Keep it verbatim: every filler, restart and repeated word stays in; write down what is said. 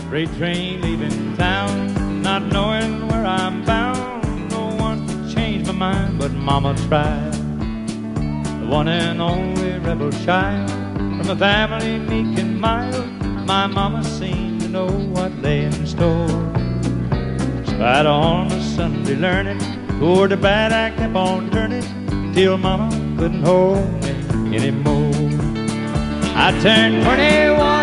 Freight train leaving town, not knowing where I'm bound. No one could change my mind, but Mama tried. The one and only rebel child from a family meek and mild, my mama seemed to know what lay in store. Despite all my Sunday learning, toward the bad I kept on turning, till Mama couldn't hold me anymore. I turned twenty-one